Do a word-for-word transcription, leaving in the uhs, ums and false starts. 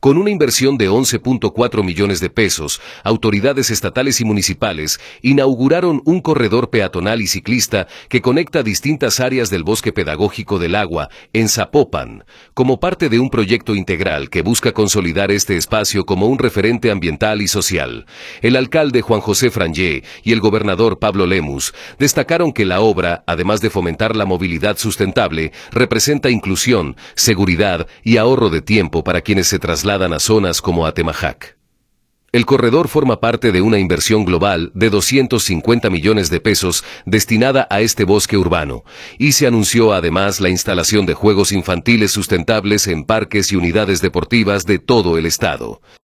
Con una inversión de once punto cuatro millones de pesos, autoridades estatales y municipales inauguraron un corredor peatonal y ciclista que conecta distintas áreas del Bosque Pedagógico del Agua en Zapopan, como parte de un proyecto integral que busca consolidar este espacio como un referente ambiental y social. El alcalde Juan José Frangé y el gobernador Pablo Lemus destacaron que la obra, además de fomentar la movilidad sustentable, representa inclusión, seguridad y ahorro de tiempo para quienes se trasladan a zonas como Atemajac. El corredor forma parte de una inversión global de doscientos cincuenta millones de pesos destinada a este bosque urbano, y se anunció además la instalación de juegos infantiles sustentables en parques y unidades deportivas de todo el estado.